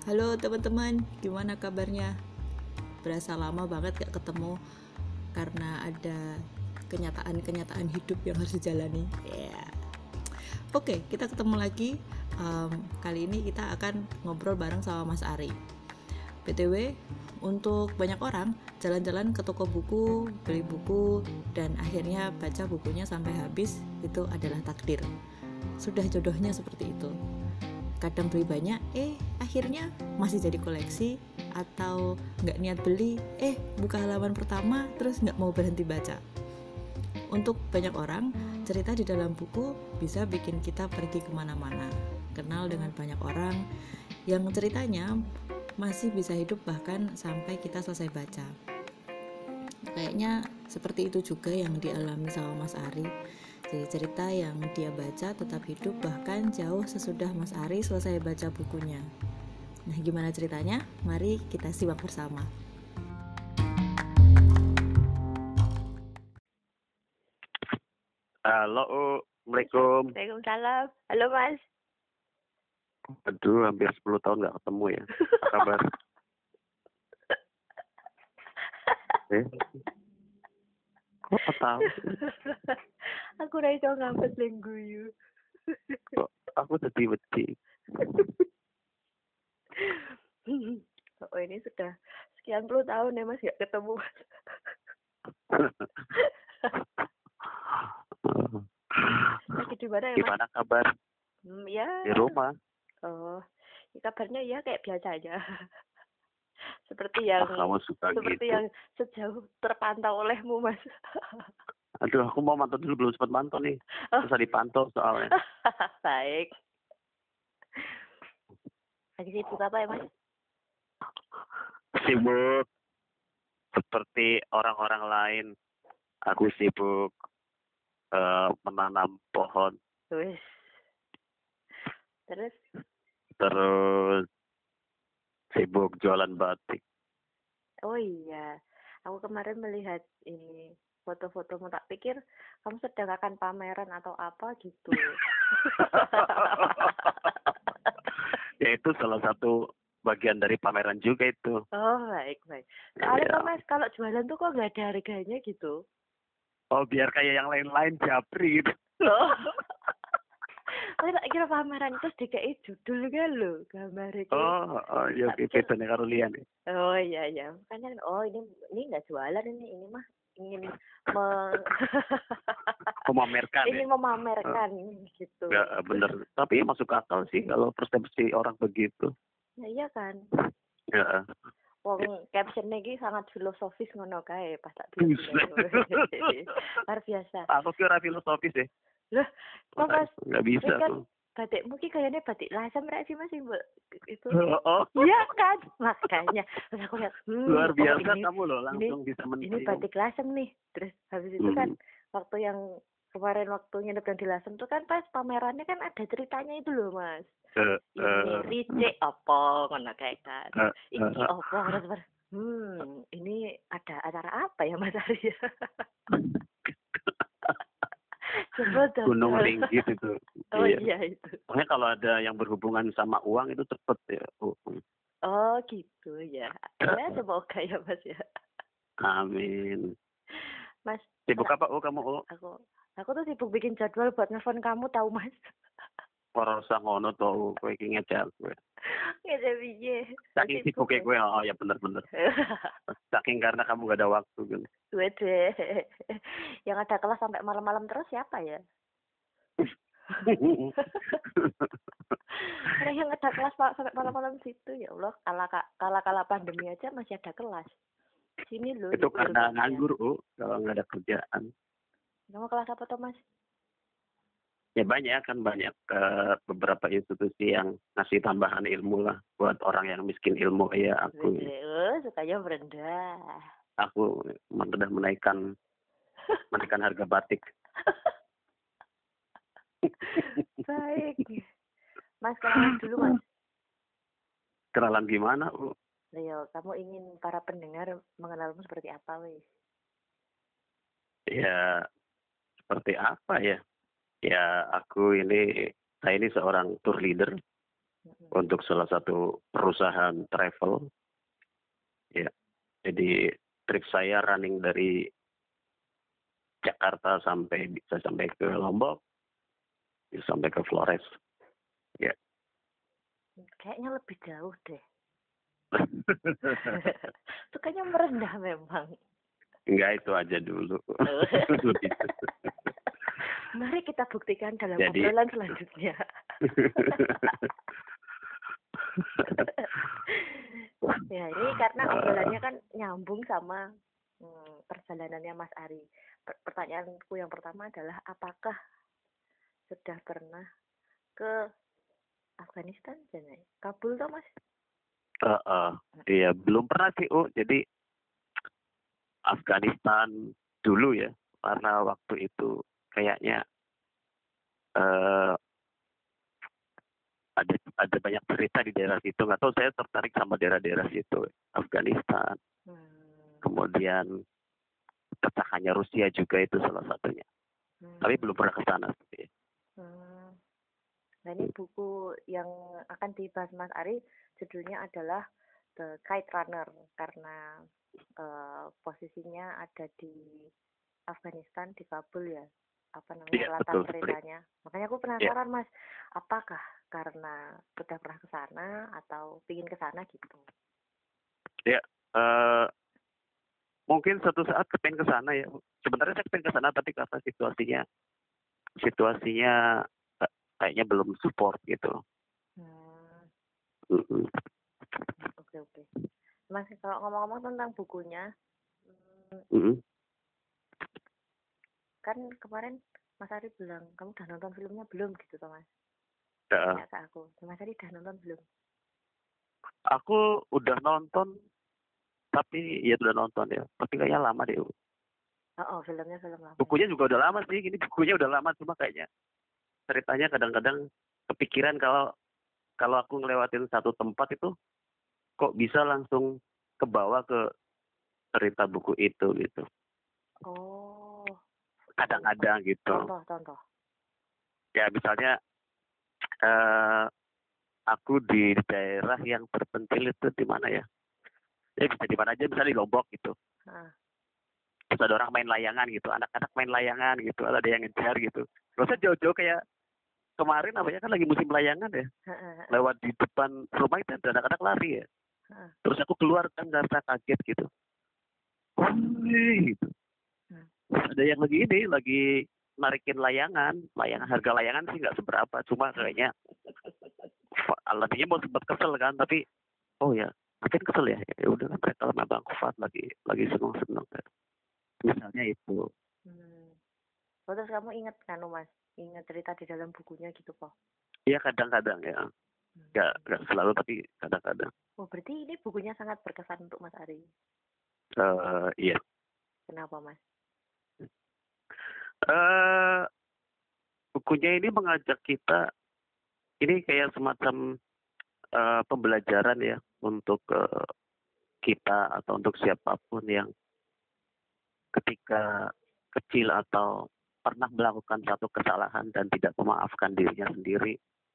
Halo teman-teman, gimana kabarnya? Berasa lama banget gak ketemu karena ada kenyataan-kenyataan hidup yang harus dijalani. Oke, kita ketemu lagi. Kali ini kita akan ngobrol bareng sama Mas Ari. BTW, untuk banyak orang, jalan-jalan ke toko buku, beli buku, dan akhirnya baca bukunya sampai habis, itu adalah takdir. Sudah jodohnya seperti itu. Kadang beli banyak, akhirnya masih jadi koleksi, atau nggak niat beli, buka halaman pertama terus nggak mau berhenti baca. Untuk banyak orang, cerita di dalam buku bisa bikin kita pergi kemana-mana, kenal dengan banyak orang yang ceritanya masih bisa hidup bahkan sampai kita selesai baca. Kayaknya seperti itu juga yang dialami sama Mas Ari. Jadi cerita yang dia baca tetap hidup bahkan jauh sesudah Mas Ari selesai baca bukunya. Nah, gimana ceritanya? Mari kita simak bersama. Halo, Assalamualaikum. Waalaikumsalam. Halo Mas. Aduh, hampir 10 tahun nggak ketemu ya. Apa kabar? Kok tahu? Aku ra iso ngambet ning guyu. Kok aku sedih wedi. Oh, ini sudah sekian puluh tahun ya Mas nggak ketemu. Lagi di mana ya Mas? Gimana kabar? Ya. Di rumah. Oh, ya, kabarnya ya kayak biasa aja. Seperti yang kamu suka seperti gitu. yang sejauh terpantau olehmu Mas. Aduh, aku mau mantau dulu, belum sempat mantau nih. Susah dipantau soalnya. Baik. Lagi sibuk apa ya Mas? Sibuk seperti orang-orang lain. Aku sibuk menanam pohon. Wis. Terus sibuk jualan batik. Oh iya, aku kemarin melihat ini foto-fotomu, tak pikir kamu sedang akan pameran atau apa gitu. Ya itu salah satu bagian dari pameran juga itu. Oh baik. Soalnya Ya. kok Mas kalau jualan tuh kok nggak ada harganya gitu. Oh biar kayak yang lain-lain japri gitu. Loh. Aku tak kira pameran terus DKI judul kan lo gambarnya. Oh ya beda nih karo lian. Oh iya, makanya ini nggak jualan ini mah ingin memamerkan. ingin memamerkan gitu. Ya bener, tapi masuk akal sih kalau persepsi orang begitu. Ya iya kan. Ya. Wong caption iki sangat filosofis ngono kae pas tak tulis. Luar biasa. Aku kira filosofis deh. Loh, kok Mas? Nggak bisa kan tuh. batikmu ki kayaknya batik lasem rek sih Mas itu. Oh. Iya kan? Makanya terus aku lihat luar biasa ini, kamu loh langsung bisa ini batik lasem nih. Terus habis itu kan waktu yang kemarin waktu nginep dan di Lasem tuh kan pas pamerannya kan ada ceritanya itu loh Mas. Ini Rice apa ngono kayak kan. Iki apa terus ini ada acara apa ya Mas Arya? Gunung Ringgit itu. Oh iya itu. Pokoknya kalau ada yang berhubungan sama uang itu cepet ya. Oh gitu ya. Ya semoga ya Mas ya. Amin. Mas. Sibuk apa kamu? Aku tuh sibuk bikin jadwal buat nelfon kamu tahu Mas. Ora usah ngono to, kowe iki ngejak kowe. Ngejak piye? Saking sibuk kowe, oh ya bener. Saking karena kamu gak ada waktu gitu. Wede. Yang ada kelas sampai malam-malam terus siapa ya? Ada yang ada kelas sampai malam-malam situ ya Allah, kala pandemi aja masih ada kelas. Sini loh. Itu karena nganggur, kalau nggak ada kerjaan. Kamu kelas apa tuh Mas? Ya banyak beberapa institusi yang ngasih tambahan ilmu lah buat orang yang miskin ilmu kayak aku. Sukanya merendah. Aku menaikkan harga batik. Baik. Mas kenalan dulu Mas. Kenalan gimana, Leo, kamu ingin para pendengar mengenalmu seperti apa, wis? Ya, seperti apa ya? Ya, saya ini seorang tour leader untuk salah satu perusahaan travel. Ya, jadi trip saya running dari Jakarta bisa sampai ke Lombok, bisa sampai ke Flores. Ya. Kayaknya lebih jauh deh. Itu kayaknya merendah memang. Enggak, itu aja dulu. Mari kita buktikan dalam obrolan selanjutnya. Ya, ini karena obrolannya kan nyambung sama perjalanannya Mas Ari. Pertanyaanku yang pertama adalah apakah sudah pernah ke Afghanistan? Kabul toh, Mas? Iya, belum pernah sih, Jadi Afghanistan dulu ya, karena waktu itu kayaknya ada banyak cerita di daerah situ. Nggak tahu, saya tertarik sama daerah-daerah situ, Afghanistan. Kemudian pecahannya Rusia juga itu salah satunya. Tapi belum pernah ke sana. Nah, ini buku yang akan dibahas Mas Ari judulnya adalah The Kite Runner, karena posisinya ada di Afghanistan, di Kabul ya, latar ceritanya. Makanya aku penasaran, Mas, apakah karena sudah pernah ke sana atau ingin ke sana gitu? Ya, mungkin suatu saat kepengen ke sana ya. Sebenarnya saya kepengen ke sana, tapi karena situasinya kayaknya belum support gitu. Oke. Mas, kalau ngomong-ngomong tentang bukunya, kan kemarin Mas Ari bilang kamu udah nonton filmnya belum gitu, Mas? Tanya ke aku, Mas Ari udah nonton belum? Aku udah nonton, tapi ya udah nonton ya. Tapi kayaknya lama deh. Filmnya film lama. Bukunya juga udah lama sih. Ini bukunya udah lama, cuma kayaknya ceritanya kadang-kadang kepikiran kalau aku ngelewatin satu tempat itu kok bisa langsung kebawa ke cerita buku itu gitu. Kadang-kadang gitu. Contoh. Ya misalnya aku di daerah yang terpencil itu di mana ya? Ya bisa di mana aja, bisa di Lombok gitu. Terus ada orang main layangan gitu, anak-anak main layangan gitu, ada yang ngejar gitu. Gak usah jauh-jauh kayak kemarin kan lagi musim layangan ya. Lewat di depan rumah itu ada anak-anak lari ya. Terus aku keluar kan ngerasa kaget gitu. Gitu. Ada yang lagi narikin layangan harga layangan sih nggak seberapa, cuma kayaknya alaminya mau sempat kesel kan, tapi makin kesel ya udah kan mereka memang kuat lagi seneng kan. Misalnya itu. Terus kamu ingat kan, Mas? Ingat cerita di dalam bukunya gitu kok? Iya, kadang-kadang ya. Nggak selalu, tapi kadang-kadang. Berarti ini bukunya sangat berkesan untuk Mas Ari? Iya. Kenapa, Mas? Bukunya ini mengajak kita, ini kayak semacam pembelajaran ya untuk kita atau untuk siapapun yang ketika kecil atau pernah melakukan satu kesalahan dan tidak memaafkan dirinya sendiri,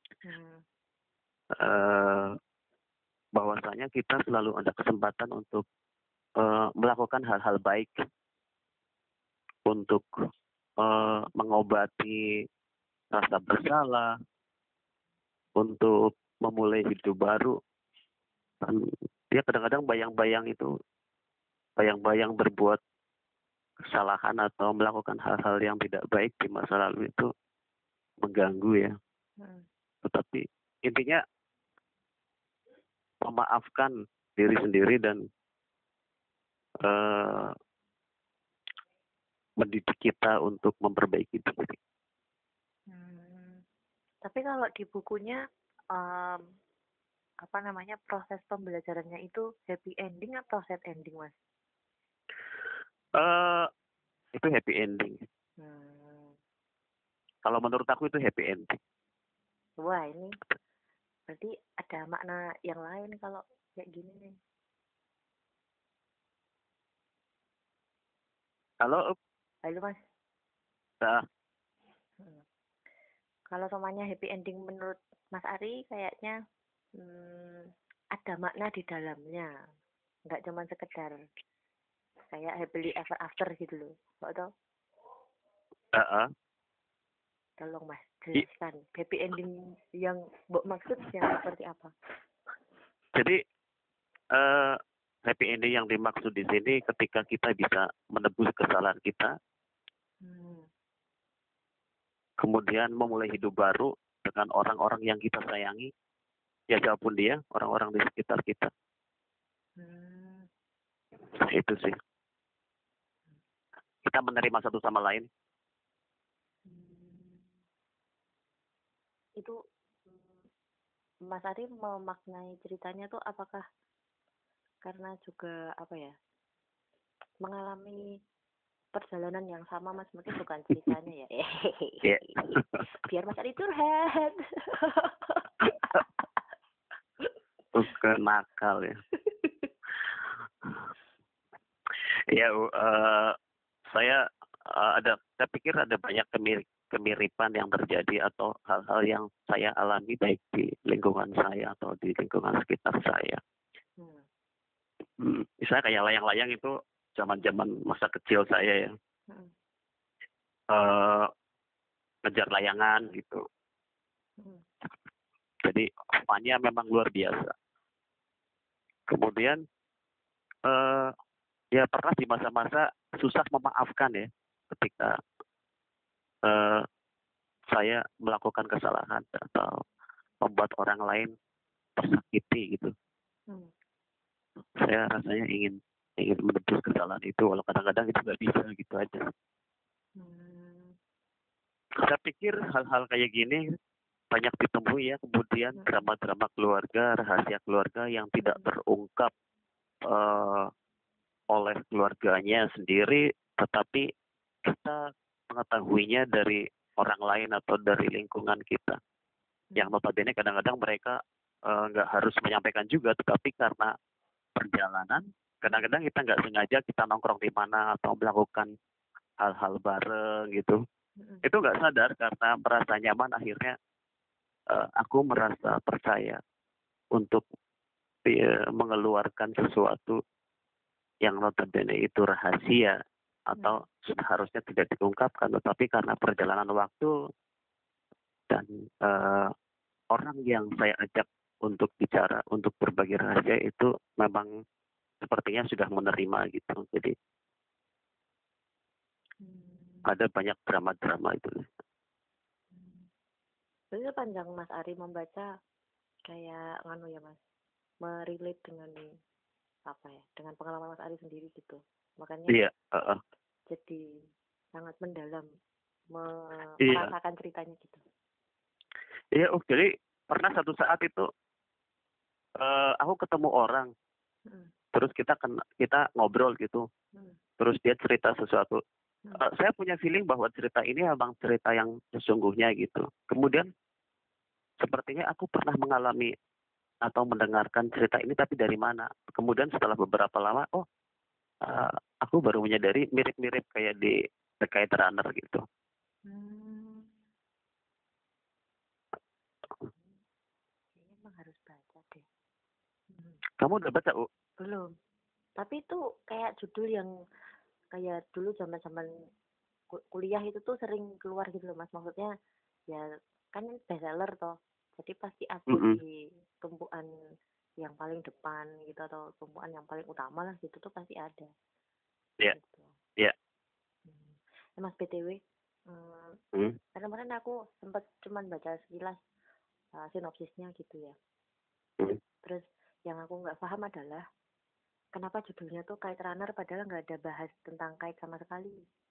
bahwasanya kita selalu ada kesempatan untuk melakukan hal-hal baik untuk mengobati rasa bersalah, untuk memulai hidup baru. Dan dia kadang-kadang bayang-bayang berbuat kesalahan atau melakukan hal-hal yang tidak baik di masa lalu itu mengganggu ya. Tetapi intinya memaafkan diri sendiri dan mendidik kita untuk memperbaiki diri. Tapi kalau di bukunya proses pembelajarannya itu happy ending atau sad ending, Mas? Itu happy ending. Kalau menurut aku itu happy ending. Wah, ini berarti ada makna yang lain kalau kayak gini nih. Halo, Mas. Kalau semuanya happy ending menurut Mas Ari, kayaknya ada makna di dalamnya, nggak cuma sekedar kayak happily ever after gitu loh, kok tau? Tolong Mas jelaskan happy ending yang Mbok maksud yang seperti apa? Jadi happy ending yang dimaksud di sini ketika kita bisa menebus kesalahan kita, kemudian memulai hidup baru dengan orang-orang yang kita sayangi, ya siapapun dia, orang-orang di sekitar kita. Nah, itu sih. Kita menerima satu sama lain. Itu Mas Ari memaknai ceritanya tuh apakah karena juga apa ya, mengalami perjalanan yang sama Mas, mungkin bukan ceritanya ya. Biar Mas Ari curhat. Bukan nakal ya. Ya, saya pikir ada banyak kemiripan yang terjadi atau hal-hal yang saya alami baik di lingkungan saya atau di lingkungan sekitar saya. Misalnya kayak layang-layang itu zaman-zaman masa kecil saya ya. Ngejar layangan gitu. Jadi fun-nya memang luar biasa. Kemudian ya pernah di masa-masa susah memaafkan ya, ketika saya melakukan kesalahan atau membuat orang lain tersakiti gitu. Saya rasanya ingin menebus kesalahan itu, walau kadang-kadang itu nggak bisa gitu aja. Saya pikir hal-hal kayak gini banyak ditemui ya, kemudian drama-drama keluarga, rahasia keluarga yang tidak terungkap oleh keluarganya sendiri, tetapi kita mengetahuinya dari orang lain atau dari lingkungan kita. Yang notabene kadang-kadang mereka nggak harus menyampaikan juga, tetapi karena perjalanan, kadang-kadang kita nggak sengaja kita nongkrong di mana atau melakukan hal-hal bareng gitu. Itu nggak sadar karena merasa nyaman, akhirnya aku merasa percaya untuk mengeluarkan sesuatu yang notabene itu rahasia atau seharusnya tidak diungkapkan, tetapi karena perjalanan waktu dan orang yang saya ajak untuk bicara, untuk berbagi rahasia itu memang sepertinya sudah menerima gitu. Jadi ada banyak drama-drama itu. Jadi panjang Mas Ari membaca kayak nganu ya Mas, merelate dengan apa ya, dengan pengalaman Mas Ari sendiri gitu, makanya jadi sangat mendalam merasakan ceritanya gitu. Iya, jadi pernah satu saat itu aku ketemu orang, terus kita ngobrol gitu, terus dia cerita sesuatu. Saya punya feeling bahwa cerita ini memang cerita yang sesungguhnya gitu. Kemudian sepertinya aku pernah mengalami atau mendengarkan cerita ini, tapi dari mana? Kemudian setelah beberapa lama, aku baru menyadari mirip-mirip kayak di The Kite Runner gitu. Emang harus baca deh. Kamu udah baca, U? Belum. Tapi itu kayak judul yang kayak dulu zaman-zaman kuliah itu tuh sering keluar gitu loh Mas. Maksudnya ya kan bestseller toh. Jadi pasti ada di tumpuan yang paling depan gitu, atau tumpuan yang paling utama lah gitu tuh pasti ada. Iya. Iya. Mas BTW, kemarin aku sempat cuman baca sekilas sinopsisnya gitu ya. Terus yang aku nggak paham adalah kenapa judulnya tuh Kite Runner padahal nggak ada bahas tentang kite sama sekali.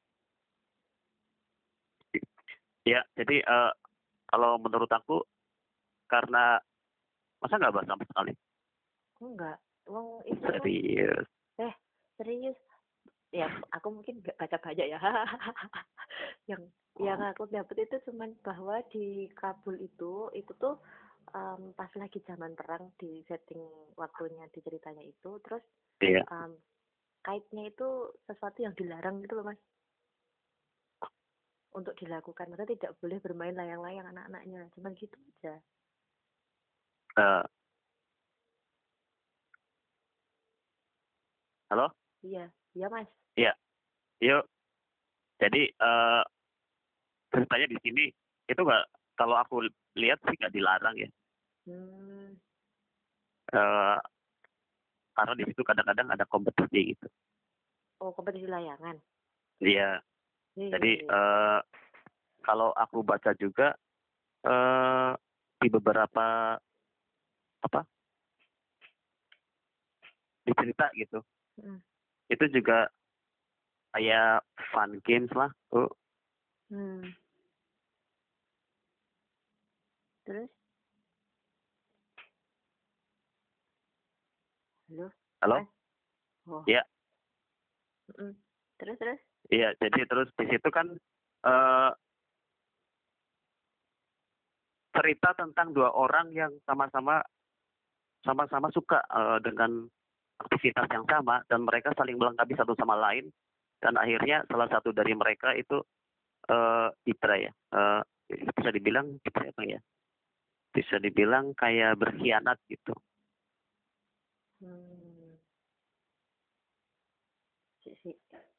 Ya, jadi kalau menurut aku karena masa nggak bahas sama sekali? Enggak. Itu serius. Serius. Ya, aku mungkin nggak baca banyak ya. yang aku dapat itu cuman bahwa di Kabul itu tuh pas lagi zaman perang, di setting waktunya di ceritanya itu, terus kite-nya itu sesuatu yang dilarang gitu loh Mas untuk dilakukan. Maksudnya tidak boleh bermain layang-layang anak-anaknya, cuman gitu aja. Halo? Iya, iya Mas. Iya. Yuk. Jadi ceritanya di sini itu nggak, kalau aku lihat sih nggak dilarang ya. Eh, karena di situ kadang-kadang ada kompetisi gitu. Oh, kompetisi layangan. Iya. Jadi kalau aku baca juga di beberapa di cerita gitu, itu juga kayak fun games lah tuh. Terus? Halo? Oh. Iya. Terus? Iya, jadi terus di situ kan cerita tentang dua orang yang sama-sama suka dengan aktivitas yang sama, dan mereka saling melengkapi satu sama lain, dan akhirnya salah satu dari mereka itu Ibra ya, bisa dibilang Ibra apa ya, bisa dibilang kayak berkhianat gitu. Sih.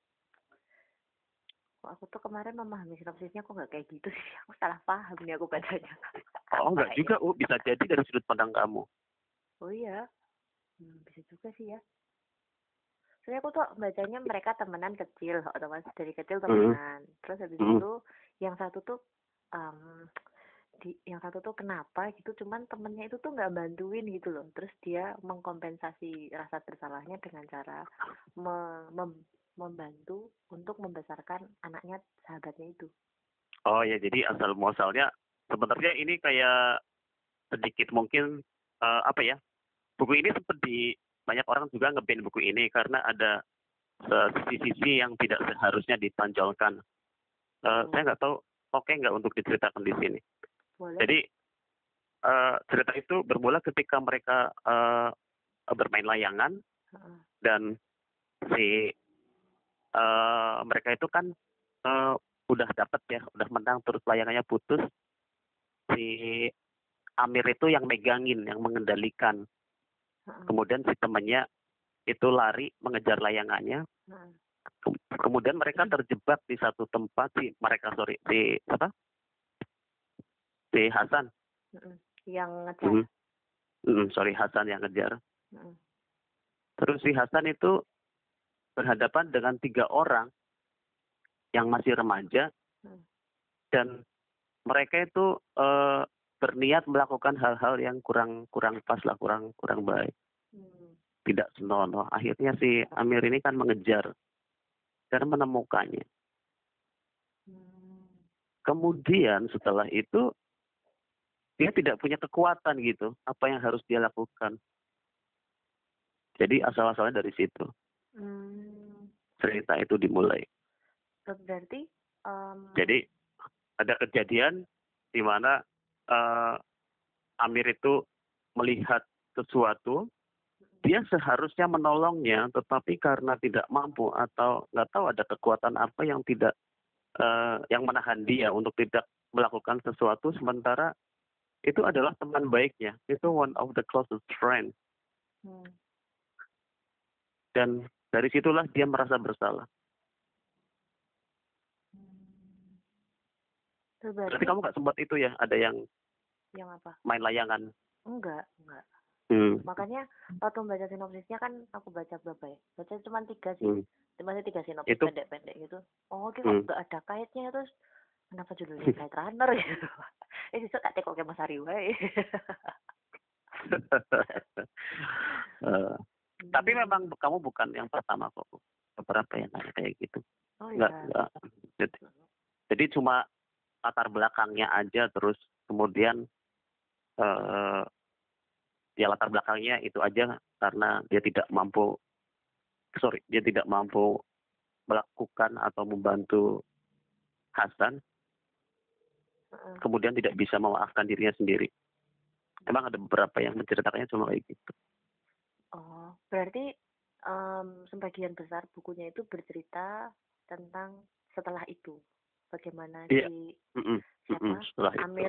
Kok aku tuh kemarin memahami sinopsisnya kok nggak kayak gitu sih. Aku salah paham nih aku bacanya. Oh enggak juga, bisa jadi dari sudut pandang kamu. Oh iya, bisa juga sih ya. Soalnya aku tuh bacanya mereka temenan kecil, otomatis dari kecil temenan. Terus habis itu yang satu tuh yang satu tuh kenapa gitu, cuman temennya itu tuh nggak bantuin gitu loh. Terus dia mengkompensasi rasa bersalahnya dengan cara membantu untuk membesarkan anaknya, sahabatnya itu. Oh ya, jadi asal muasalnya sebenarnya ini kayak sedikit mungkin apa ya, buku ini seperti banyak orang juga nge-ban buku ini karena ada sisi-sisi yang tidak seharusnya ditonjolkan. Saya nggak tahu oke nggak untuk diceritakan di sini. Boleh. Jadi cerita itu bermula ketika mereka bermain layangan, dan si mereka itu kan udah dapet ya, udah menang, terus layangannya putus. Si Amir itu yang megangin, yang mengendalikan. Kemudian si temannya itu lari mengejar layangannya. Kemudian mereka terjebak di satu tempat, si Hasan yang ngejar. Hasan yang ngejar. Terus si Hasan itu berhadapan dengan 3 orang yang masih remaja, dan mereka itu berniat melakukan hal-hal yang kurang pas lah, kurang baik, tidak senonoh. Akhirnya si Amir ini kan mengejar dan menemukannya. Kemudian setelah itu dia tidak punya kekuatan gitu, apa yang harus dia lakukan. Jadi asal-asalnya dari situ cerita itu dimulai. Berarti jadi ada kejadian di mana Amir itu melihat sesuatu, dia seharusnya menolongnya, tetapi karena tidak mampu atau nggak tahu ada kekuatan apa yang tidak yang menahan dia untuk tidak melakukan sesuatu, sementara itu adalah teman baiknya, itu one of the closest friend. Dan dari situlah dia merasa bersalah. Berarti kamu nggak sempat itu ya, ada yang apa? Main layangan? Enggak. Makanya waktu membaca sinopsisnya kan aku baca berapa ya? Baca cuma 3 sih. Cuma 3 sinopsis pendek-pendek gitu. Oh, kok nggak ada kaitnya, terus kenapa judulnya Kite Runner gitu. Justru tak tekok ke Mas Ari wae. Tapi memang kamu bukan yang pertama kok. Beberapa yang kayak gitu. Oh iya. Enggak. Jadi cuma latar belakangnya aja, terus kemudian ya latar belakangnya itu aja karena dia tidak mampu melakukan atau membantu Hasan, kemudian tidak bisa memaafkan dirinya sendiri. Emang ada beberapa yang menceritakannya cuma kayak gitu. Oh, berarti sebagian besar bukunya itu bercerita tentang setelah itu, bagaimana Amir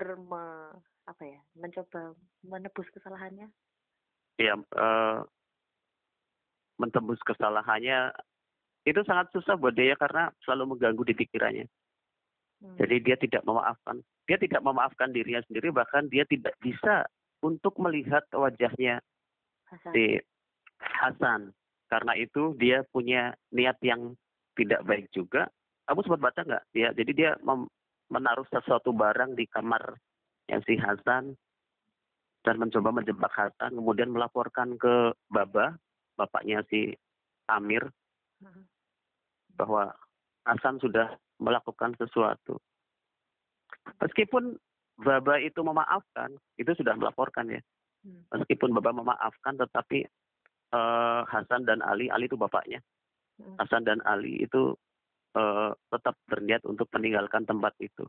mencoba menebus kesalahannya. Iya, mentembus kesalahannya itu sangat susah buat dia karena selalu mengganggu di pikirannya. Jadi dia tidak memaafkan. Dia tidak memaafkan dirinya sendiri, bahkan dia tidak bisa untuk melihat wajahnya si Hasan. Karena itu dia punya niat yang tidak baik juga. Kamu sempat baca nggak? Jadi dia menaruh sesuatu barang di kamar yang si Hasan dan mencoba menjebak Hasan, kemudian melaporkan ke Baba, bapaknya si Amir, bahwa Hasan sudah melakukan sesuatu. Meskipun Baba itu memaafkan, itu sudah melaporkan ya. Meskipun Baba memaafkan, tetapi Hasan dan Ali itu bapaknya. Hasan dan Ali itu tetap berniat untuk meninggalkan tempat itu.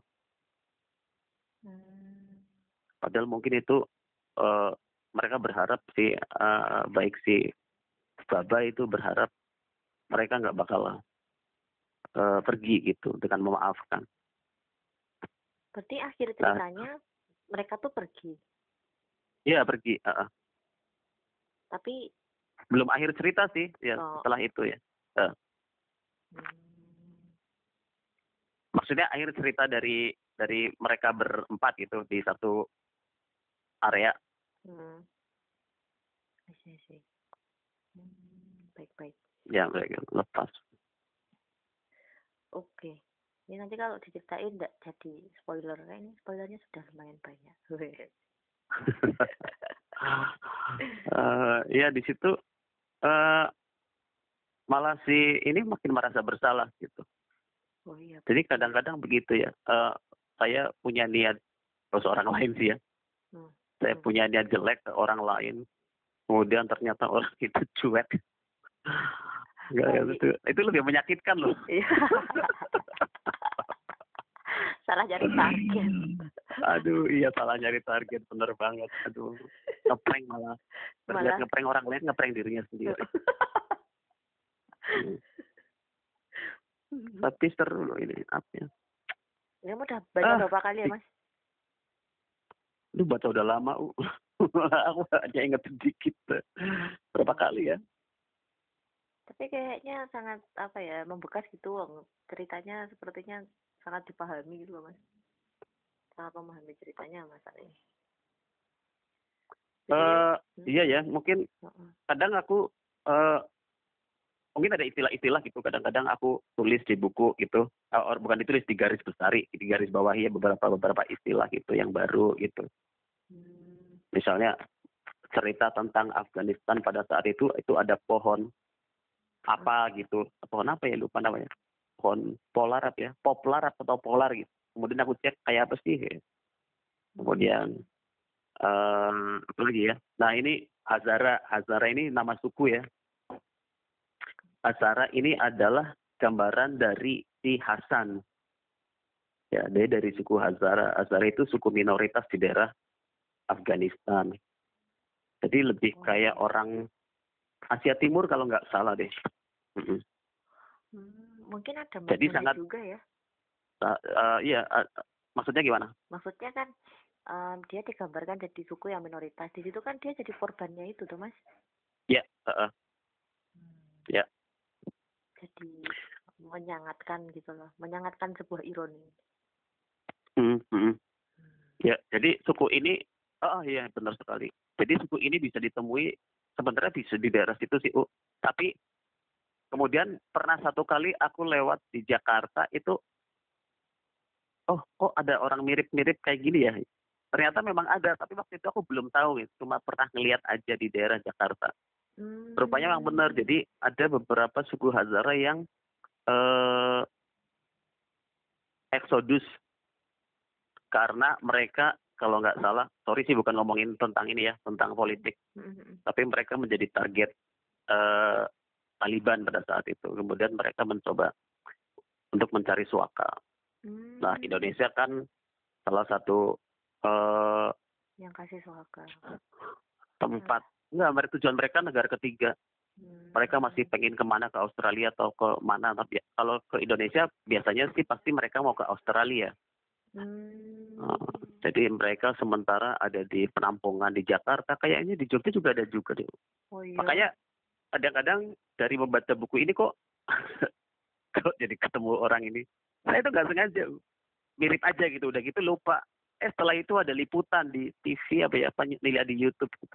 Padahal mungkin itu mereka berharap baik si Baba itu berharap mereka nggak bakal pergi gitu dengan memaafkan. Berarti akhir ceritanya mereka tuh pergi. Iya pergi. Tapi belum akhir cerita sih, ya setelah itu ya. Maksudnya akhir cerita dari mereka berempat gitu di satu area. Baik-baik. Ya, lepas. Oke. Ini nanti kalau diceritain enggak jadi spoiler. Ini spoilernya sudah lumayan banyak. Ya di situ malah si ini makin merasa bersalah gitu. Oh iya. Jadi kadang-kadang begitu ya. Saya punya niat ke orang lain sih ya. Saya punya niat jelek ke orang lain. Kemudian ternyata orang itu cuek. Itu lebih menyakitkan loh. Salah nyari target. Aduh, iya salah nyari target, bener banget. Aduh, ngeprank malah ngeprank orang lain, ngeprank dirinya sendiri. Tapi seru loh ini apa ya? Ini udah baca berapa kali ya, Mas? Lu baca udah lama, aku aja inget sedikit. Berapa kali ya? Tapi kayaknya sangat membekas gitu, ceritanya sepertinya sangat dipahami gitu loh, Mas. Sangat memahami ceritanya masalah ini. Iya ya, mungkin kadang aku mungkin ada istilah-istilah gitu. Kadang-kadang aku tulis di buku gitu, bukan ditulis di garis besari, di garis bawahi ya beberapa istilah gitu yang baru gitu. Misalnya cerita tentang Afghanistan pada saat itu ada pohon apa gitu, pohon apa ya lupa namanya, pohon polar apa ya, poplar atau polar gitu. Kemudian aku cek kayak apa sih, kemudian apa lagi ya, nah ini Hazara ini nama suku ya. Hazara ini adalah gambaran dari si Hasan ya, dia dari suku Hazara. Hazara itu suku minoritas di daerah Afghanistan, jadi lebih kayak orang Asia Timur kalau nggak salah deh. Mungkin ada jadi sangat juga ya. Iya, maksudnya gimana? Maksudnya kan dia digambarkan jadi suku yang minoritas. Di situ kan dia jadi korbannya itu tuh, Mas. Iya, ya. Jadi menyangatkan gitu loh, menyangatkan sebuah ironi. Ya, jadi suku ini, iya benar sekali. Jadi suku ini bisa ditemui sebenarnya di daerah situ sih, tapi kemudian pernah satu kali aku lewat di Jakarta itu, kok ada orang mirip-mirip kayak gini ya? Ternyata memang ada, tapi waktu itu aku belum tahu, cuma pernah ngelihat aja di daerah Jakarta. Rupanya memang benar, jadi ada beberapa suku Hazara yang eksodus karena mereka kalau nggak salah, sorry sih bukan ngomongin tentang ini ya, tentang politik, tapi mereka menjadi target Taliban pada saat itu. Kemudian mereka mencoba untuk mencari suaka. Nah, Indonesia kan salah satu yang kasih suaka. Tempat tujuan mereka negara ketiga. Mereka masih pengen kemana, ke Australia atau ke mana? Tapi kalau ke Indonesia biasanya sih pasti mereka mau ke Australia. Jadi mereka sementara ada di penampungan di Jakarta, kayaknya di Jogja juga ada juga deh. Oh, iya. Makanya kadang-kadang dari membaca buku ini kok kok jadi ketemu orang ini. Saya itu nggak sengaja, mirip aja gitu, udah gitu lupa. Setelah itu ada liputan di TV apa lihat di YouTube gitu.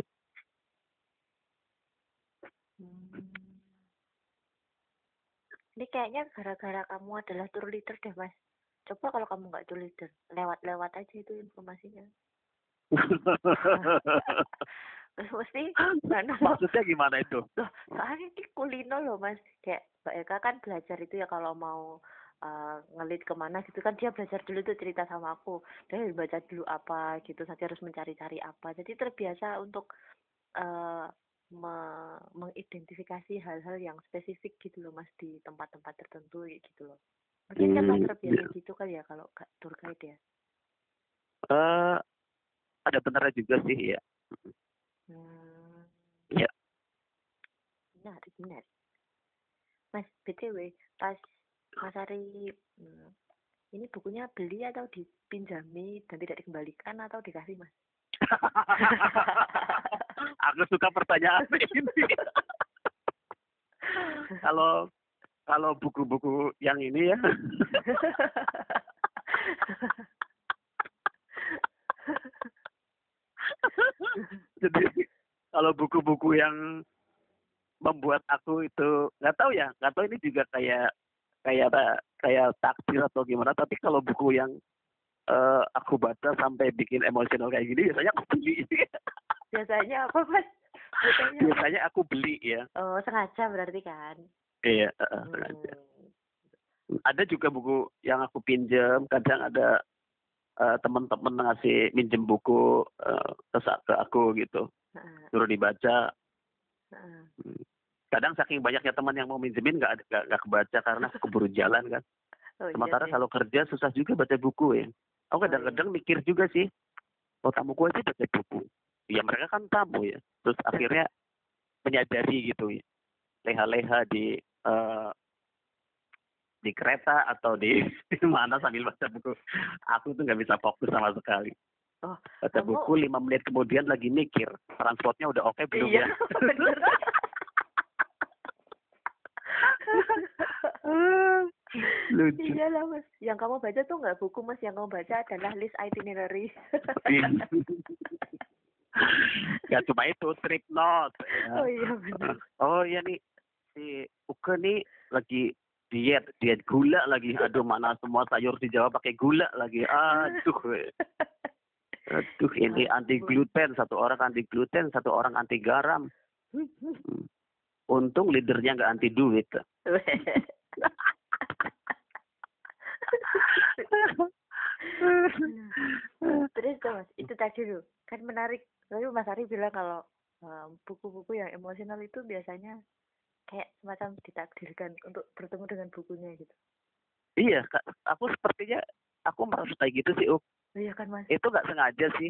Ini kayaknya gara-gara kamu adalah tour leader deh, Mas. Coba kalau kamu nggak tour leader, lewat-lewat aja itu informasinya. Terus mesti maksudnya gimana itu? Loh, soalnya ini kulino loh, Mas. Kayak Mbak Eka kan belajar itu ya kalau mau ngelit kemana gitu kan, dia belajar dulu tuh cerita sama aku, dia baca dulu apa gitu, nanti harus mencari-cari apa, jadi terbiasa untuk mengidentifikasi hal-hal yang spesifik gitu loh, Mas, di tempat-tempat tertentu gitu loh. Mungkin kan Mas terbiasa gitu kali ya kalau tour guide ya. Ada benarnya juga sih ya. Ya. Benar. Mas, BTW, pas Mas Ari ini bukunya beli atau dipinjami dan tidak dikembalikan atau dikasih, Mas? Aku suka pertanyaan ini. Kalau buku-buku yang ini ya. Jadi kalau buku-buku yang membuat aku itu nggak tahu ini juga kayak takdir atau gimana, tapi kalau buku yang aku baca sampai bikin emosional kayak gini biasanya aku beli. Biasanya apa, Mas? Biasanya aku beli ya. Oh, sengaja berarti kan? Iya, sengaja. Ada juga buku yang aku pinjam, kadang ada teman-teman ngasih minjem buku ke aku gitu, suruh dibaca. Kadang saking banyaknya teman yang mau minjemin nggak kebaca karena keburu jalan kan. Sementara kalau kerja susah juga baca buku ya. Aku kadang-kadang mikir juga sih, tamuku aja baca buku. Ya mereka kan tamu ya. Terus akhirnya menyadari gitu ya, leha-leha di kereta atau di mana sambil baca buku. Aku tuh nggak bisa fokus sama sekali. Baca buku 5 menit kemudian lagi mikir, transportnya udah oke belum ya? Lucu. Iya lah, Mas. Yang kamu baca tuh nggak buku, Mas. Yang kamu baca adalah list itinerary. Ya cuma itu trip note. Ya. Oh iya benar. Oh iya nih si Uke nih lagi diet gula lagi. Aduh, mana semua sayur dijawab pakai gula lagi. Aduh ini anti gluten, satu orang anti gluten, satu orang anti garam. Untung leadernya nggak anti duit. Terus Mas, itu tadi loh kan menarik. Lalu Mas Ari bilang kalau buku-buku yang emosional itu biasanya kayak semacam ditakdirkan untuk bertemu dengan bukunya gitu. Iya, aku sepertinya aku merasa kayak gitu sih, Iya kan, Mas? Itu nggak sengaja sih.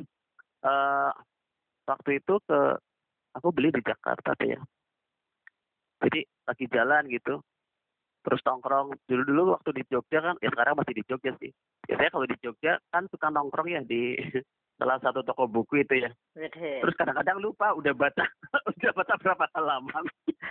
Waktu itu aku beli di Jakarta tuh ya. Jadi lagi jalan gitu, terus nongkrong. Dulu waktu di Jogja kan, ya sekarang masih di Jogja sih. Biasanya kalau di Jogja kan suka nongkrong ya di salah satu toko buku itu ya. Terus kadang-kadang lupa udah baca berapa halaman.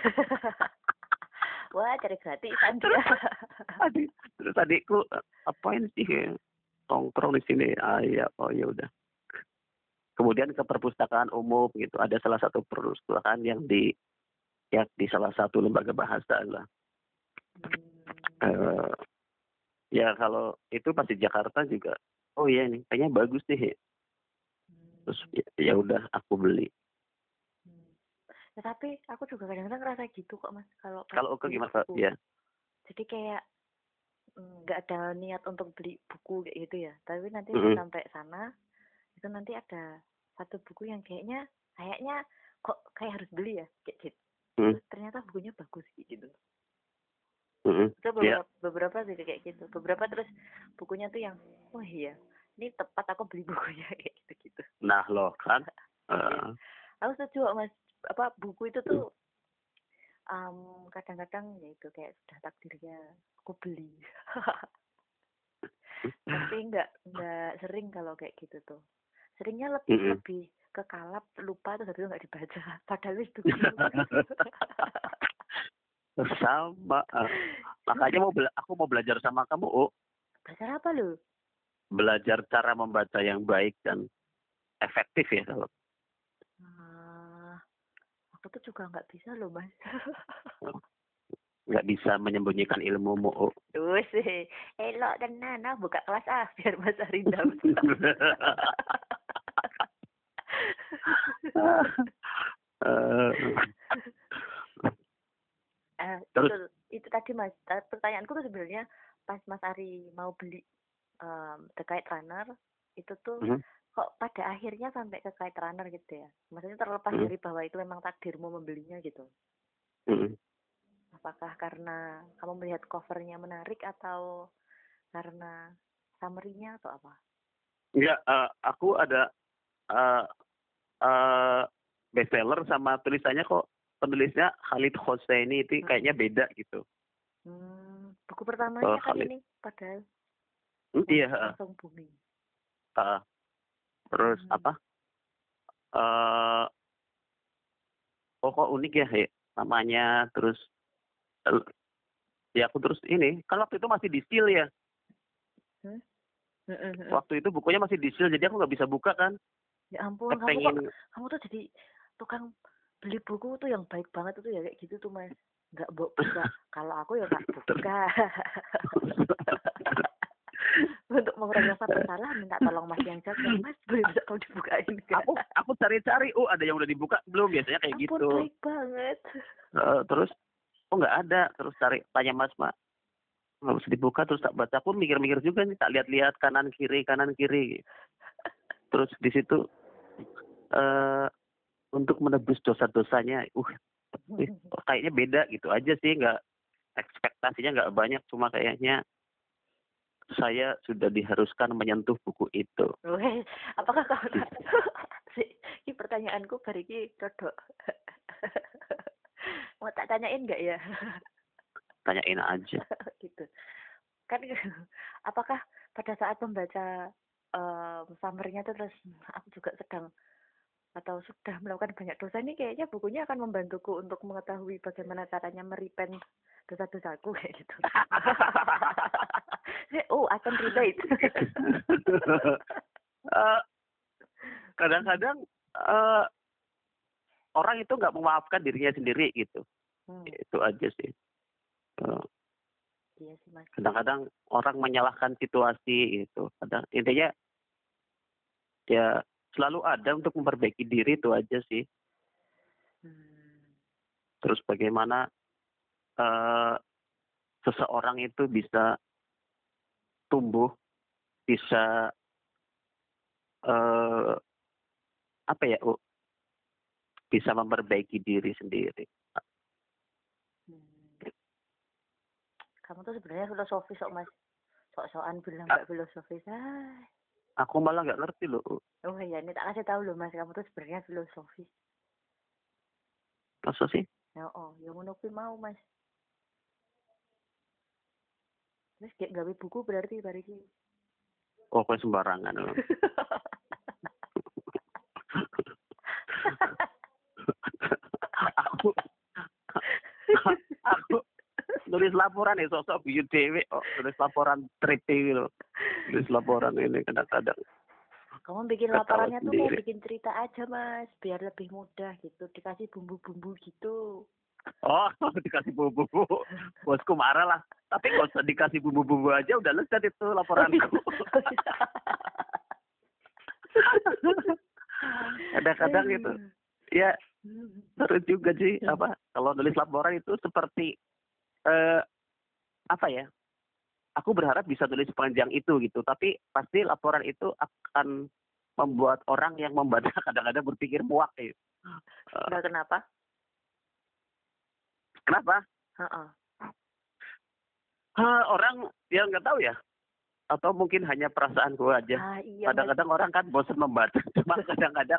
Wah, cari gratisan dia. Terus adikku, apain sih nongkrong di sini? Ya udah. Kemudian ke perpustakaan umum gitu. Ada salah satu perpustakaan yang di salah satu lembaga bahasa lah. Ya kalau itu pasti Jakarta juga. Oh iya nih, kayaknya bagus deh. Terus ya udah aku beli. Ya, tapi aku juga kadang-kadang ngerasa gitu kok, Mas. Kalau Oke gimana? Ya. Jadi kayak nggak ada niat untuk beli buku kayak gitu ya. Tapi nanti sampai sana itu nanti ada satu buku yang kayaknya kok kayak harus beli ya kayak gitu. Terus ternyata bukunya bagus gitu. Itu beberapa sih kayak gitu. Beberapa terus bukunya tuh yang wah iya, ini tepat aku beli bukunya kayak gitu. Nah loh kan. Aku setuju Mas. Buku itu tuh kadang-kadang ya itu kayak sudah takdirnya aku beli. Tapi nggak sering kalau kayak gitu tuh. Seringnya lebih kekalap lupa terus habis itu nggak dibaca padahal itu sama. Makanya aku mau belajar sama kamu. Belajar apa lo? Belajar cara membaca yang baik dan efektif ya kalau. Aku tuh juga nggak bisa loh mas. Nggak bisa menyembunyikan ilmumu. Wes elok tenan buka kelas biar mas Arinda. Terus itu tadi mas, pertanyaanku tuh sebenarnya pas Mas Ari mau beli terkait runner itu tuh kok pada akhirnya sampai ke kite runner gitu ya, maksudnya terlepas dari bahwa itu memang takdirmu membelinya gitu. Apakah karena kamu melihat covernya menarik atau karena summary-nya atau apa? Enggak, aku ada bestseller sama tulisannya kok, penulisnya Khalid Hosseini itu kayaknya beda gitu. Buku pertamanya kan Khalid. Ini padahal iya, langsung booming. Terus apa? Kok unik ya namanya. Terus ya aku terus ini kan waktu itu masih di seal ya. Waktu itu bukunya masih di seal, jadi aku nggak bisa buka kan. Ya ampun, kamu tuh jadi tukang beli buku tuh yang baik banget itu ya kayak gitu tuh mas. Nggak buka. Kalau aku ya nggak buka. Untuk mengurangi rasa bersalah minta tolong mas yang jaga, mas boleh bisa kamu dibukain gak? Aku cari-cari, ada yang udah dibuka belum, biasanya kayak ampun, gitu. Baik banget. Terus nggak ada, terus tanya mas nggak bisa dibuka, terus tak baca. Aku mikir-mikir juga nih, tak lihat-lihat kanan kiri. Terus di situ untuk menebus dosa-dosanya, kayaknya beda gitu aja sih, nggak ekspektasinya nggak banyak, cuma kayaknya saya sudah diharuskan menyentuh buku itu. Apakah kamu ini pertanyaanku bariki codok. Mau tak tanyain nggak ya? Tanyain aja. Gitu. Kan apakah pada saat membaca summary-nya tuh terus aku juga sedang atau sudah melakukan banyak dosa ini, kayaknya bukunya akan membantuku untuk mengetahui bagaimana caranya merepent dosa-dosaku kayak gitu. I can relate. Kadang-kadang orang itu nggak memaafkan dirinya sendiri gitu. Itu aja sih. Iya sih mas. Kadang-kadang orang menyalahkan situasi itu. Kadang intinya ya selalu ada untuk memperbaiki diri, itu aja sih. Terus bagaimana seseorang itu bisa tumbuh, bisa bisa memperbaiki diri sendiri. Kamu tuh sebenarnya filosofis kok mas. Sok-sokan bilang nggak filosofis. Aku malah nggak ngerti loh. Oh iya, ini tak kasih tahu loh mas, kamu tuh sebenarnya filosofis. Masa sih? Ya yang menupi mau mas. Terus kayak gawe buku berarti bariki. Kok sembarangan loh. aku nulis laporan ya sosok biu dewe, tulis laporan trip loh. Tulis laporan ini kadang-kadang. Kamu bikin laporannya tuh mau bikin cerita aja mas, biar lebih mudah gitu, dikasih bumbu-bumbu gitu. Dikasih bumbu, bosku marah lah. Tapi nggak usah dikasih bumbu-bumbu aja, udah lezat itu laporanku. Kadang-kadang gitu. Ya, seru juga sih. Kalau nulis laporan itu seperti aku berharap bisa tulis sepanjang itu gitu. Tapi pasti laporan itu akan membuat orang yang membaca kadang-kadang berpikir muak gitu. Kenapa? Kenapa? Orang ya nggak tahu ya, atau mungkin hanya perasaan gue aja. Iya, kadang-kadang orang kan bosan membaca, cuma kadang-kadang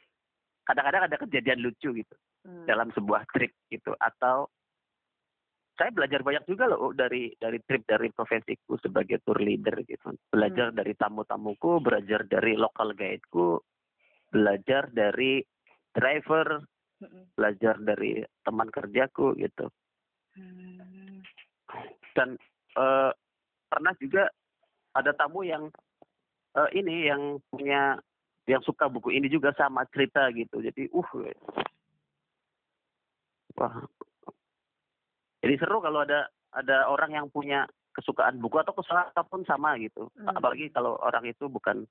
ada kejadian lucu gitu dalam sebuah trip gitu, atau saya belajar banyak juga loh dari trip dari profesiku sebagai tour leader gitu. Belajar dari tamu-tamuku, belajar dari local guideku, belajar dari driver, belajar dari teman kerjaku gitu. Dan pernah juga ada tamu yang ini yang punya yang suka buku ini juga sama cerita gitu. Jadi wah. Jadi seru kalau ada orang yang punya kesukaan buku atau kesukaan apapun sama gitu. Apalagi kalau orang itu bukan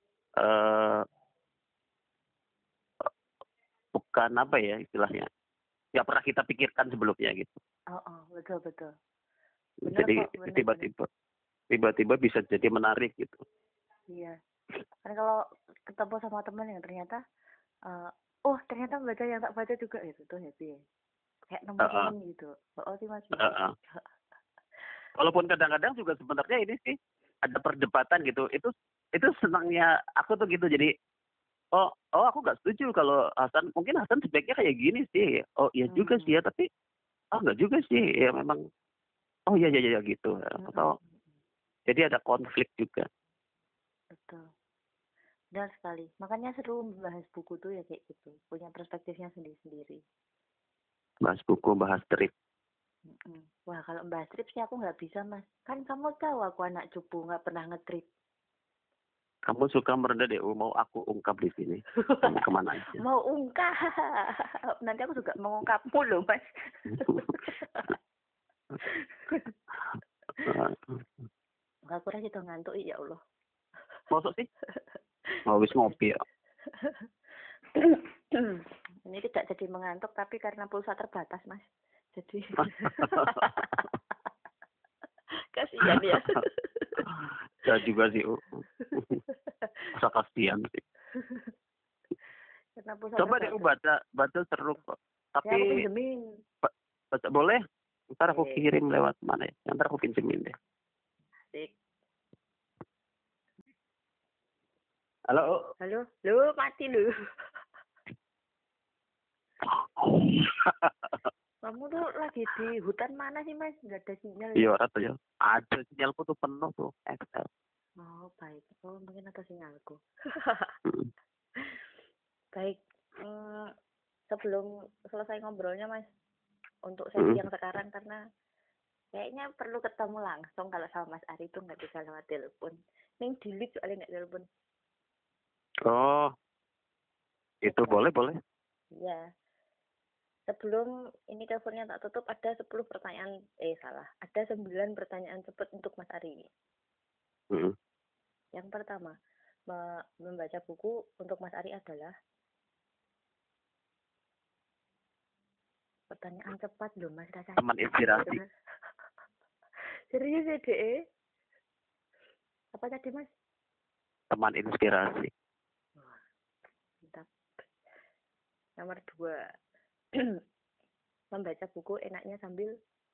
apa ya istilahnya. Ya pernah kita pikirkan sebelumnya gitu. Betul. Bener jadi tiba-tiba bisa jadi menarik gitu. Iya. Kan kalau ketemu sama teman yang ternyata ternyata baca yang tak baca juga itu tuh happy ya. Kayak teman gitu. Sih Mas. Walaupun kadang-kadang juga sebenarnya ini sih ada perdebatan gitu. Itu senangnya aku tuh gitu. Jadi aku nggak setuju kalau mungkin Hasan sebaiknya kayak gini sih. Oh iya juga sih ya, tapi nggak juga sih. Ya memang iya gitu. Atau jadi ada konflik juga. Betul. Benar sekali. Makanya seru membahas buku tuh ya kayak gitu. Punya perspektifnya sendiri-sendiri. Bahas buku, bahas trip. Wah, kalau bahas trip sih aku nggak bisa, Mas. Kan kamu tahu aku anak cupu, nggak pernah ngetrip. Kamu suka merendah deh, mau aku ungkap di sini. Kamu kemana aja? Mau ungkap. Nanti aku juga mengungkapmu loh, Mas. Aku rasa itu ngantuk, ya Allah. Maksud sih? Wis ngopi ya. Ini tidak jadi mengantuk, tapi karena pulsa terbatas, Mas. Jadi kasihan ya. Ya juga sih. Masa kasihan sih. Coba deh baca seru kok. Tapi ya, aku pinjemin. Baca boleh? Ntar aku kirim lewat mana ya? Ntar aku pinjemin deh. Asik. Halo, lu mati lu. Kamu tuh lagi di hutan mana sih, Mas? Nggak ada sinyal. Iya, ya. Ada sinyalku tuh penuh tuh. Oh, baik. Mungkin ada sinyalku. Baik. Sebelum selesai ngobrolnya, Mas, untuk sesi yang sekarang, karena kayaknya perlu ketemu langsung. Kalau sama Mas Ari tuh nggak bisa lewat telepon. Ning delete soalnya nggak telepon. Oh, itu boleh. Iya. Sebelum ini teleponnya tak tutup, ada 10 pertanyaan, ada 9 pertanyaan cepat untuk Mas Ari. Yang pertama, membaca buku untuk Mas Ari adalah pertanyaan cepat loh, Mas, rasanya. Teman inspirasi. Serius ya, DE? Apa tadi, Mas? Teman inspirasi. Mantap. Nomor 2. Membaca buku enaknya sambil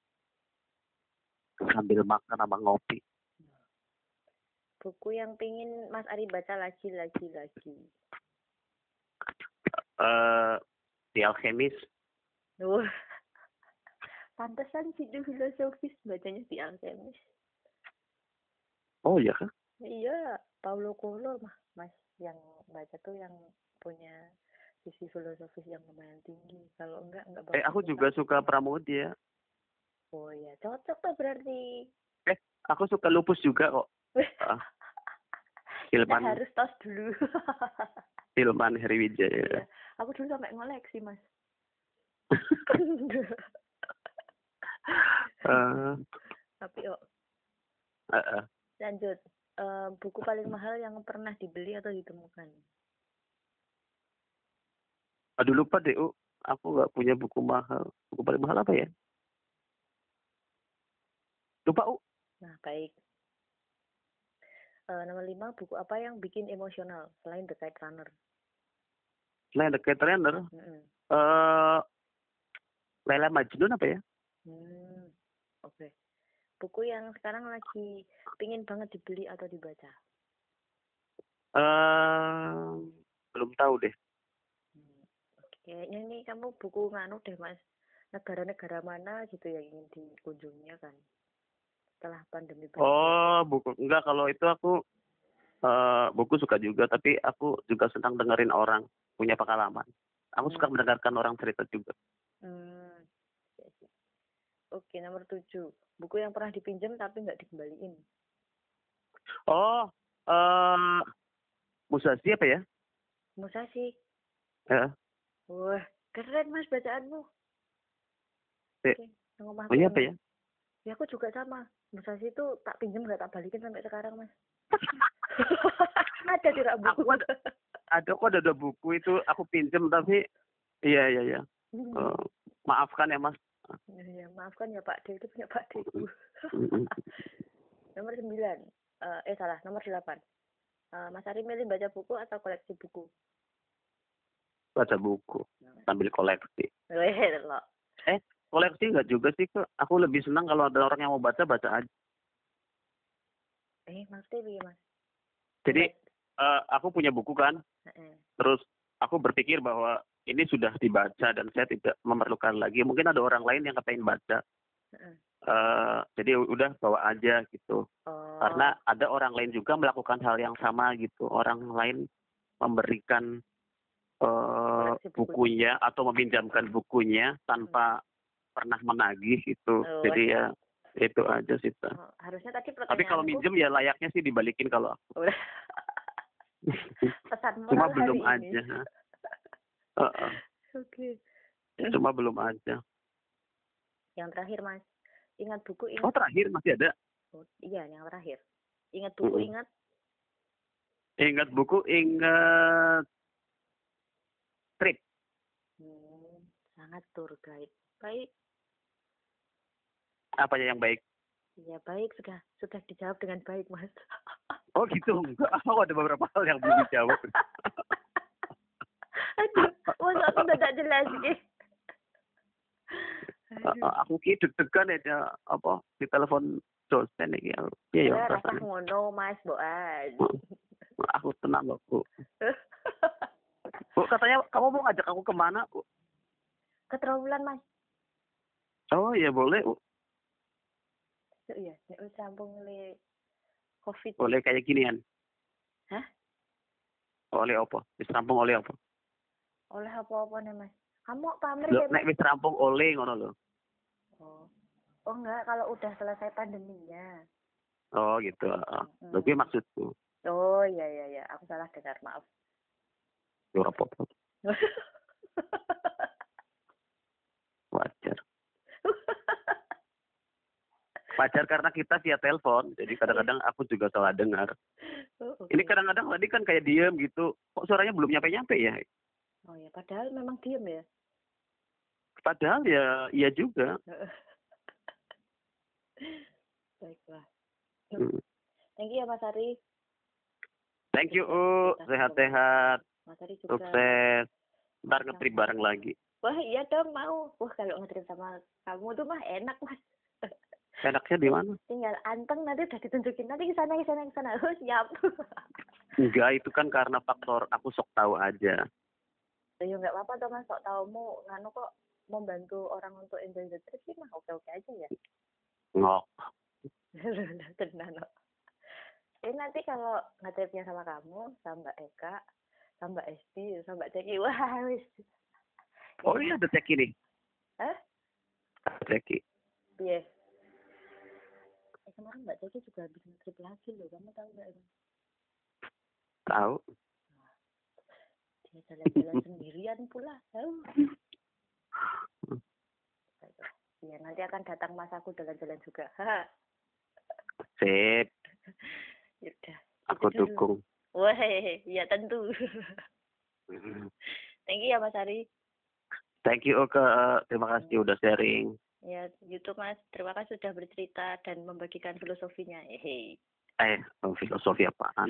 makan sama ngopi. Buku yang pingin Mas Ari baca lagi. The Alchemist. Pantesan sih filosofis bacanya The Alchemist. Oh iya kan? Iya, Paulo Coelho Mas, yang baca tuh yang punya sisi filosofis yang lumayan tinggi. Kalau enggak aku juga suka Pramudia. Oh iya, cocok tuh berarti. Aku suka Lupus juga kok. Kita harus tos dulu. Hilman Heriwijaya. Iya. Aku dulu sampai ngoleksi, Mas. Tapi lanjut. Buku paling mahal yang pernah dibeli atau ditemukan? Aduh lupa deh, aku nggak punya buku mahal. Buku paling mahal apa ya? Lupa, Nah, baik. Nomor 5, buku apa yang bikin emosional selain The Kite Runner? Selain The Kite Runner? Laila Majnun apa ya? Oke. Buku yang sekarang lagi pingin banget dibeli atau dibaca? Belum tahu deh. Kayaknya ini kamu buku nganu deh, Mas. negara-negara mana gitu yang ingin dikunjunginya kan setelah pandemi. Oh, buku enggak, kalau itu aku buku suka juga, tapi aku juga senang dengerin orang punya pengalaman. Aku suka mendengarkan orang cerita juga. Oke, nomor 7. Buku yang pernah dipinjam tapi nggak dikembaliin. Oh, Musashi apa ya? Musashi. Ya. Wah, keren Mas bacaanmu. Oke, oh iya apa ya? Ya aku juga sama. Musashi itu tak pinjam nggak tak balikin sampai sekarang Mas. Ada di buku. Aku ada buku itu aku pinjam tapi iya. Maafkan ya Mas. Ya, maafkan ya Pak D, itu punya Pak D. Nomor 9. Nomor 8. Mas Ari milih baca buku atau koleksi buku? Baca buku sambil koleksi. Koleksi enggak juga sih, Kak. Aku lebih senang kalau ada orang yang mau baca aja. Maksudnya Mas? Jadi aku punya buku kan. Terus aku berpikir bahwa ini sudah dibaca dan saya tidak memerlukan lagi. Mungkin ada orang lain yang kepengen baca. Jadi udah bawa aja gitu. Karena ada orang lain juga melakukan hal yang sama gitu. Orang lain memberikan bukunya atau meminjamkan bukunya tanpa pernah menagih gitu. Jadi ya itu aja sih. Harusnya tadi tapi kalau minjem ya layaknya sih dibalikin kalau aku. Cuma belum aja. Oke. Cuma belum aja. Yang terakhir Mas, ingat buku ingat. Oh terakhir masih ada? Iya yang terakhir. Ingat buku ingat. Ingat buku ingat trip. Sangat tour guide. Baik. Apa yang baik? Ya baik, sudah dijawab dengan baik Mas. Oh gitu. Aku ada beberapa hal yang belum dijawab. Aduh, masa aku tidak jelas sih. Aku deg-degan ya di telepon dosen iki. Iya ya. Rasa ngono Mas Boan. Aku tenang loh, Bu. Bu, katanya kamu mau ngajak aku kemana, Bu? Ke Trawulan Mas. Oh iya boleh, Bu. Iya, sambung oleh COVID. Oleh kayak ginian. Hah? Oleh apa? Disambung oleh apa? Oleh apa-apa nih Mas? Kamu pamer ya? Nek wis rampung oleh ngono lho. Oh enggak, kalau udah selesai pandeminya. Oh gitu. Lebih maksudku. Oh iya, aku salah dengar, maaf. Yo apa-apa. Wajar karena kita via telepon, jadi kadang-kadang aku juga salah dengar. Ini kadang-kadang tadi kan kayak diem gitu, kok suaranya belum nyampe-nyampe ya? Oh ya, padahal memang diem ya? Padahal ya, iya juga. Baiklah. Thank you ya Mas Ari. Thank you, sehat-sehat. Mas Ari juga. Sukses. Ntar ngetrip bareng lagi. Wah iya dong, mau. Wah kalau ngetrip sama kamu tuh mah enak Mas. Enaknya di mana? Tinggal anteng, nanti udah ditunjukin nanti ke sana. Oh, siap. Enggak, itu kan karena faktor aku sok tahu aja. Ya enggak apa-apa tuh Mas, sok tahumu nganu kok membantu orang untuk enjoy the trip sih mah oke-oke aja ya. Ngok. Tenang. Jadi nanti kalau ngetripnya sama kamu, sama Mbak Eka, sama Mbak Esti, sama Mbak Ceki, wah wis. Oh iya ada Ceki nih. Hah? Ceki. Iya. Kemarin Mbak Ceki juga habis nge-trip lagi loh, kamu tahu nggak ini? Tahu. Dia jalan-jalan sendirian pula, tahu? Iya, nanti akan datang mas aku jalan-jalan juga. Sip. Yaudah. Aku dukung. Wah, iya tentu. Thank you ya Mas Ari. Thank you Oke, terima kasih udah sharing. Ya, YouTube Mas. Terima kasih sudah bercerita dan membagikan filosofinya. Filosofi apaan?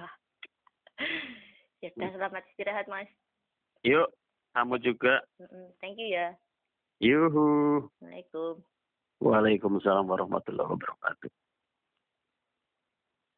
Ya, selamat istirahat Mas. Yuk, kamu juga. Thank you ya. Yuhu. Assalamualaikum. Waalaikumsalam warahmatullahi wabarakatuh.